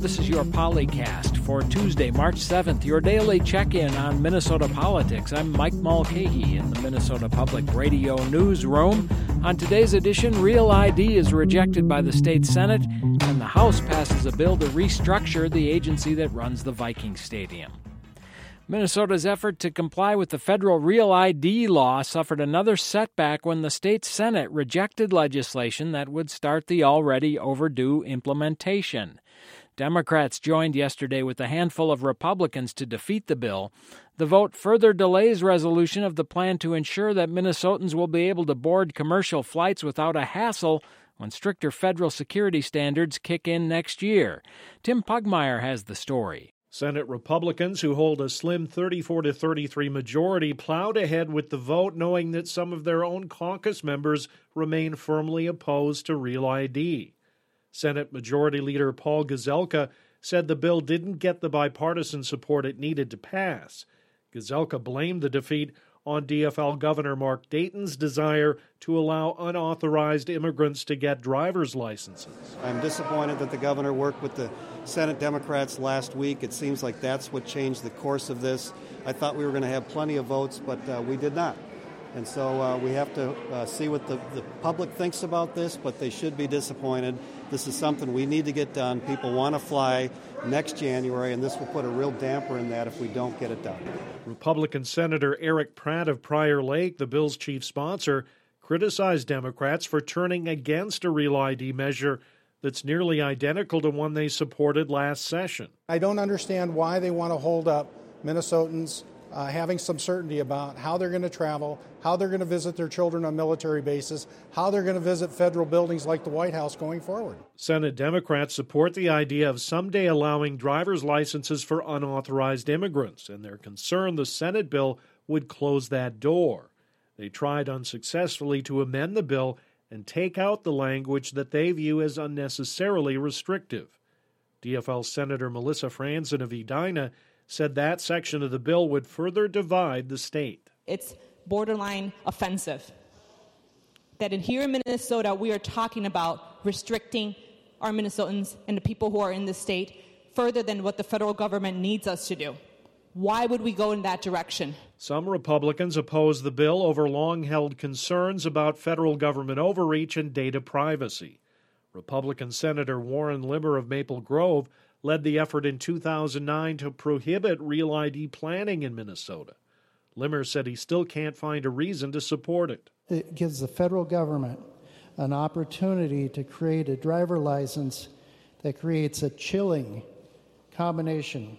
this is your Polycast for Tuesday, March 7th, your daily check-in on Minnesota politics. I'm Mike Mulcahy in the Minnesota Public Radio newsroom. On today's edition, Real ID is rejected by the state Senate, and the House passes a bill to restructure the agency that runs the Viking Stadium. Minnesota's effort to comply with the federal Real ID law suffered another setback when the state Senate rejected legislation that would start the already overdue implementation. Democrats joined yesterday with a handful of Republicans to defeat the bill. The vote further delays resolution of the plan to ensure that Minnesotans will be able to board commercial flights without a hassle when stricter federal security standards kick in next year. Tim Pugmire has the story. Senate Republicans, who hold a slim 34-33 majority, plowed ahead with the vote, knowing that some of their own caucus members remain firmly opposed to Real ID. Senate Majority Leader Paul Gazelka said the bill didn't get the bipartisan support it needed to pass. Gazelka blamed the defeat on DFL Governor Mark Dayton's desire to allow unauthorized immigrants to get driver's licenses. I'm disappointed that the governor worked with the Senate Democrats last week. It seems like that's what changed the course of this. I thought we were going to have plenty of votes, but we did not. And so we have to see what the public thinks about this, but they should be disappointed. This is something we need to get done. People want to fly next January, and this will put a real damper in that if we don't get it done. Republican Senator Eric Pratt of Prior Lake, the bill's chief sponsor, criticized Democrats for turning against a Real ID measure that's nearly identical to one they supported last session. I don't understand why they want to hold up Minnesotans having some certainty about how they're going to travel, how they're going to visit their children on military bases, how they're going to visit federal buildings like the White House going forward. Senate Democrats support the idea of someday allowing driver's licenses for unauthorized immigrants, and they're concerned the Senate bill would close that door. They tried unsuccessfully to amend the bill and take out the language that they view as unnecessarily restrictive. DFL Senator Melissa Franzen of Edina said that section of the bill would further divide the state. It's borderline offensive that here in Minnesota we are talking about restricting our Minnesotans and the people who are in the state further than what the federal government needs us to do. Why would we go in that direction? Some Republicans oppose the bill over long-held concerns about federal government overreach and data privacy. Republican Senator Warren Limmer of Maple Grove led the effort in 2009 to prohibit Real ID planning in Minnesota. Limmer said he still can't find a reason to support it. It gives the federal government an opportunity to create a driver license that creates a chilling combination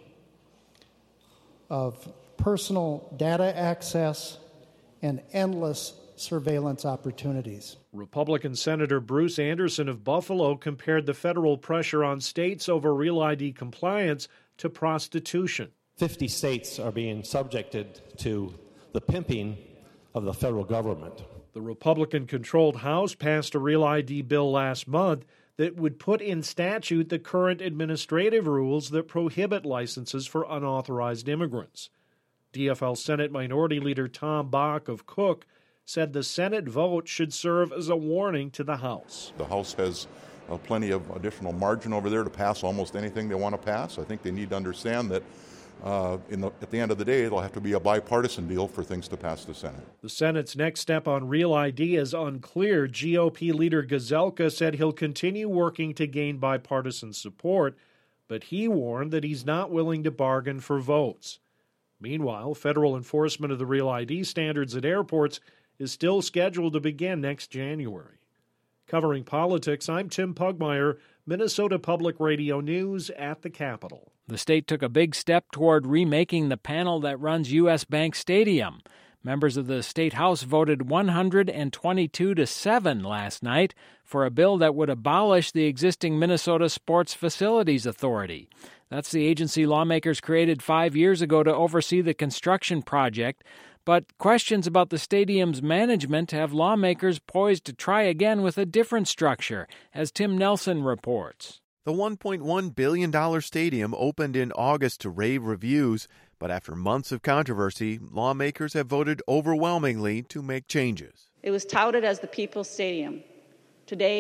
of personal data access and endless surveillance opportunities. Republican Senator Bruce Anderson of Buffalo compared the federal pressure on states over Real ID compliance to prostitution. 50 states are being subjected to the pimping of the federal government. The Republican-controlled House passed a Real ID bill last month that would put in statute the current administrative rules that prohibit licenses for unauthorized immigrants. DFL Senate Minority Leader Tom Bach of Cook said the Senate vote should serve as a warning to the House. The House has plenty of additional margin over there to pass almost anything they want to pass. I think they need to understand that at the end of the day, it'll have to be a bipartisan deal for things to pass the Senate. The Senate's next step on Real ID is unclear. GOP leader Gazelka said he'll continue working to gain bipartisan support, but he warned that he's not willing to bargain for votes. Meanwhile, federal enforcement of the Real ID standards at airports is still scheduled to begin next January. Covering politics, I'm Tim Pugmire, Minnesota Public Radio News at the Capitol. The state took a big step toward remaking the panel that runs U.S. Bank Stadium. Members of the State House voted 122-7 last night for a bill that would abolish the existing Minnesota Sports Facilities Authority. That's the agency lawmakers created 5 years ago to oversee the construction project. But questions about the stadium's management have lawmakers poised to try again with a different structure, as Tim Nelson reports. The $1.1 billion stadium opened in August to rave reviews, but after months of controversy, lawmakers have voted overwhelmingly to make changes. It was touted as the People's Stadium. Today,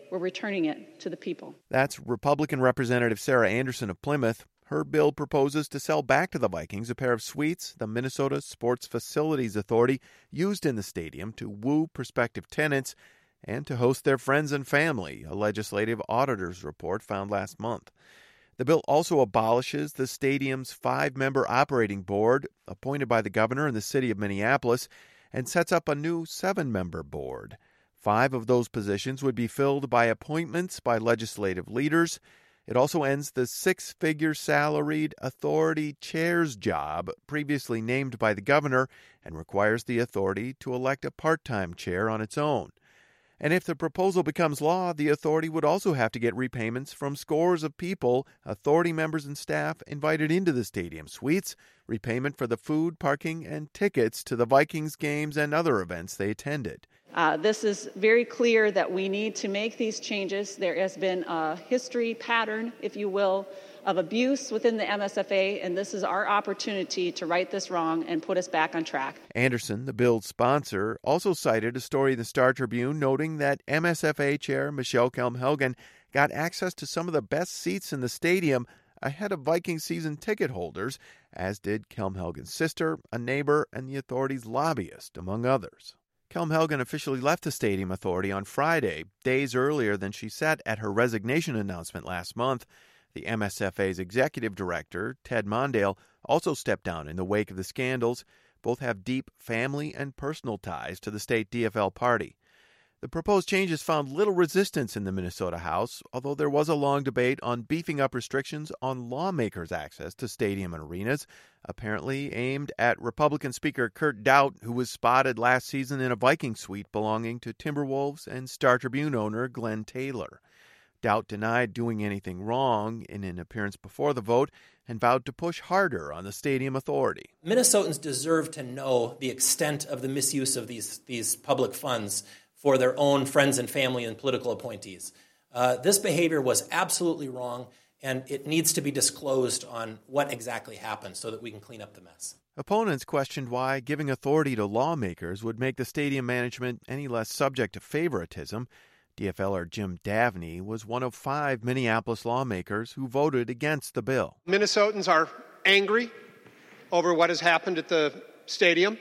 we're returning it to the people. That's Republican Representative Sarah Anderson of Plymouth. Her bill proposes to sell back to the Vikings a pair of suites the Minnesota Sports Facilities Authority used in the stadium to woo prospective tenants and to host their friends and family, a legislative auditor's report found last month. The bill also abolishes the stadium's 5-member operating board appointed by the governor and the city of Minneapolis and sets up a new 7-member board. 5 of those positions would be filled by appointments by legislative leaders. It also ends the 6-figure salaried authority chair's job previously named by the governor and requires the authority to elect a part-time chair on its own. And if the proposal becomes law, the authority would also have to get repayments from scores of people, authority members and staff invited into the stadium suites, repayment for the food, parking, and tickets to the Vikings games and other events they attended. This is very clear that we need to make these changes. There has been a history pattern, if you will, of abuse within the MSFA, and this is our opportunity to right this wrong and put us back on track. Anderson, the bill's sponsor, also cited a story in the Star-Tribune noting that MSFA Chair Michelle Kelm-Helgen got access to some of the best seats in the stadium ahead of Viking season ticket holders, as did Kelm-Helgen's sister, a neighbor, and the authority's lobbyist, among others. Kelm-Helgen officially left the Stadium Authority on Friday, days earlier than she said at her resignation announcement last month. The MSFA's executive director, Ted Mondale, also stepped down in the wake of the scandals. Both have deep family and personal ties to the state DFL party. The proposed changes found little resistance in the Minnesota House, although there was a long debate on beefing up restrictions on lawmakers' access to stadium and arenas, apparently aimed at Republican Speaker Kurt Daudt, who was spotted last season in a Viking suite belonging to Timberwolves and Star-Tribune owner Glenn Taylor. Daudt denied doing anything wrong in an appearance before the vote and vowed to push harder on the Stadium Authority. Minnesotans deserve to know the extent of the misuse of these public funds for their own friends and family and political appointees. This behavior was absolutely wrong, and it needs to be disclosed on what exactly happened so that we can clean up the mess. Opponents questioned why giving authority to lawmakers would make the stadium management any less subject to favoritism. DFLer Jim Davney was one of 5 Minneapolis lawmakers who voted against the bill. Minnesotans are angry over what has happened at the stadium.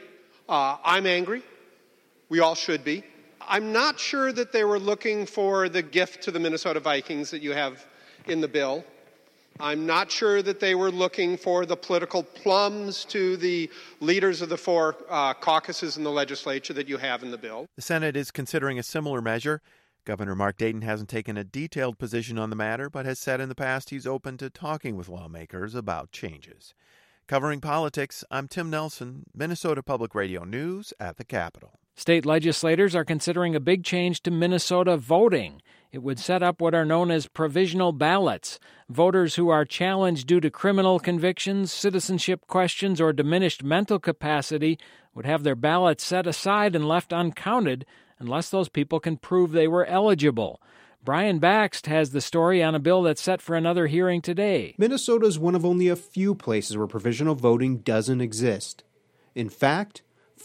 I'm angry. We all should be. I'm not sure that they were looking for the gift to the Minnesota Vikings that you have in the bill. I'm not sure that they were looking for the political plums to the leaders of the 4 caucuses in the legislature that you have in the bill. The Senate is considering a similar measure. Governor Mark Dayton hasn't taken a detailed position on the matter, but has said in the past he's open to talking with lawmakers about changes. Covering politics, I'm Tim Nelson, Minnesota Public Radio News at the Capitol. State legislators are considering a big change to Minnesota voting. It would set up what are known as provisional ballots. Voters who are challenged due to criminal convictions, citizenship questions, or diminished mental capacity would have their ballots set aside and left uncounted unless those people can prove they were eligible. Brian Baxt has the story on a bill that's set for another hearing today. Minnesota is one of only a few places where provisional voting doesn't exist. In fact,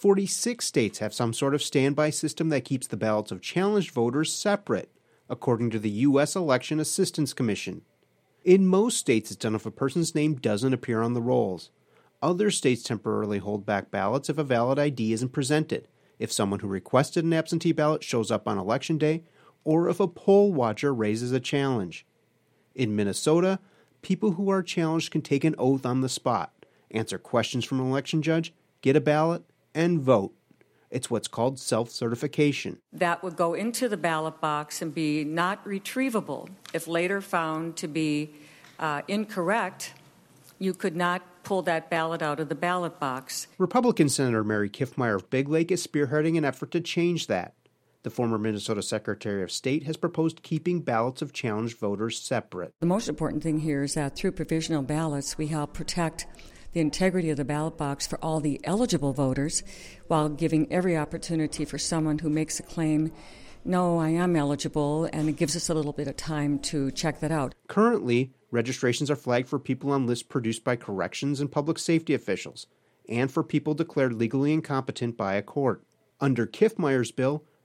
46 states have some sort of standby system that keeps the ballots of challenged voters separate, according to the U.S. Election Assistance Commission. In most states, it's done if a person's name doesn't appear on the rolls. Other states temporarily hold back ballots if a valid ID isn't presented, if someone who requested an absentee ballot shows up on Election Day, or if a poll watcher raises a challenge. In Minnesota, people who are challenged can take an oath on the spot, answer questions from an election judge, get a ballot, and vote. It's what's called self-certification. That would go into the ballot box and be not retrievable. If later found to be incorrect, you could not pull that ballot out of the ballot box. Republican Senator Mary Kiffmeyer of Big Lake is spearheading an effort to change that. The former Minnesota Secretary of State has proposed keeping ballots of challenged voters separate. The most important thing here is that through provisional ballots, we help protect the integrity of the ballot box for all the eligible voters while giving every opportunity for someone who makes a claim, no, I am eligible, and it gives us a little bit of time to check that out. Currently, registrations are flagged for people on lists produced by corrections and public safety officials, and for people declared legally incompetent by a court. Under Kiffmeyer's bill,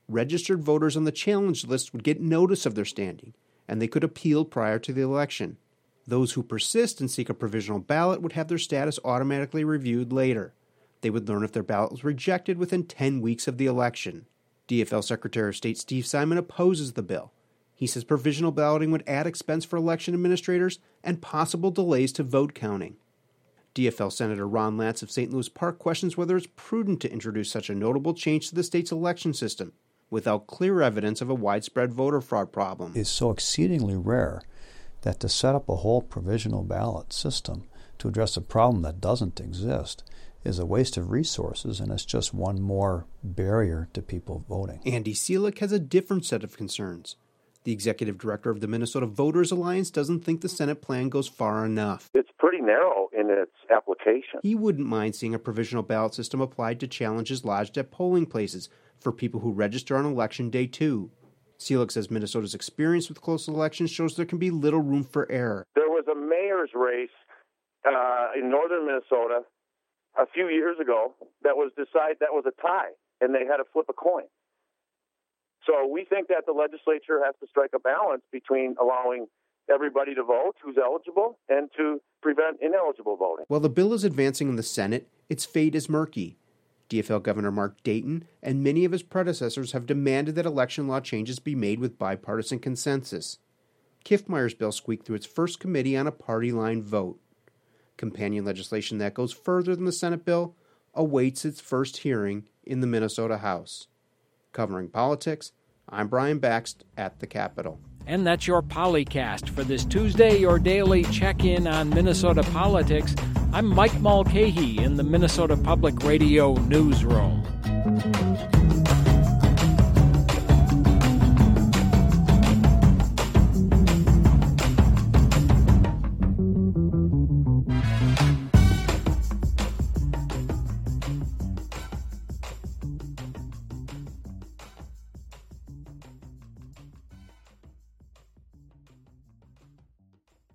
registered voters on the challenge list would get notice of their standing, and they could appeal prior to the election. Those who persist and seek a provisional ballot would have their status automatically reviewed later. They would learn if their ballot was rejected within 10 weeks of the election. DFL Secretary of State Steve Simon opposes the bill. He says provisional balloting would add expense for election administrators and possible delays to vote counting. DFL Senator Ron Lance of St. Louis Park questions whether it's prudent to introduce such a notable change to the state's election system without clear evidence of a widespread voter fraud problem. It's so exceedingly rare that to set up a whole provisional ballot system to address a problem that doesn't exist is a waste of resources, and it's just one more barrier to people voting. Andy Seelig has a different set of concerns. The executive director of the Minnesota Voters Alliance doesn't think the Senate plan goes far enough. It's pretty narrow in its application. He wouldn't mind seeing a provisional ballot system applied to challenges lodged at polling places for people who register on Election Day 2. Seelig says Minnesota's experience with close elections shows there can be little room for error. There was a mayor's race in northern Minnesota a few years ago that was a tie, and they had to flip a coin. So we think that the legislature has to strike a balance between allowing everybody to vote who's eligible and to prevent ineligible voting. While the bill is advancing in the Senate, its fate is murky. DFL Governor Mark Dayton and many of his predecessors have demanded that election law changes be made with bipartisan consensus. Kiffmeyer's bill squeaked through its first committee on a party-line vote. Companion legislation that goes further than the Senate bill awaits its first hearing in the Minnesota House. Covering politics, I'm Brian Baxt at the Capitol. And that's your Polycast for this Tuesday, your daily check-in on Minnesota politics. I'm Mike Mulcahy in the Minnesota Public Radio Newsroom.